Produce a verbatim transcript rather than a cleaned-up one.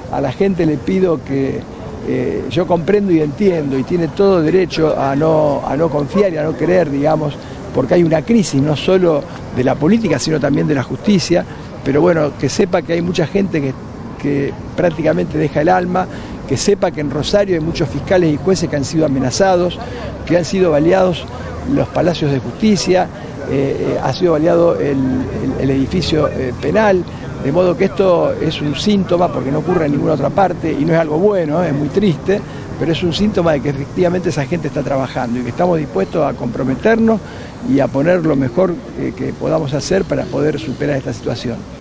a la gente le pido que eh, yo comprendo y entiendo y tiene todo derecho a no, a no confiar y a no creer, digamos, porque hay una crisis no solo de la política, sino también de la justicia, pero bueno, que sepa que hay mucha gente que, que prácticamente deja el alma, que sepa que en Rosario hay muchos fiscales y jueces que han sido amenazados, que han sido baleados los palacios de justicia, eh, eh, ha sido baleado el, el, el edificio eh, penal, de modo que esto es un síntoma, porque no ocurre en ninguna otra parte y no es algo bueno, es muy triste, pero es un síntoma de que efectivamente esa gente está trabajando y que estamos dispuestos a comprometernos y a poner lo mejor eh, que podamos hacer para poder superar esta situación.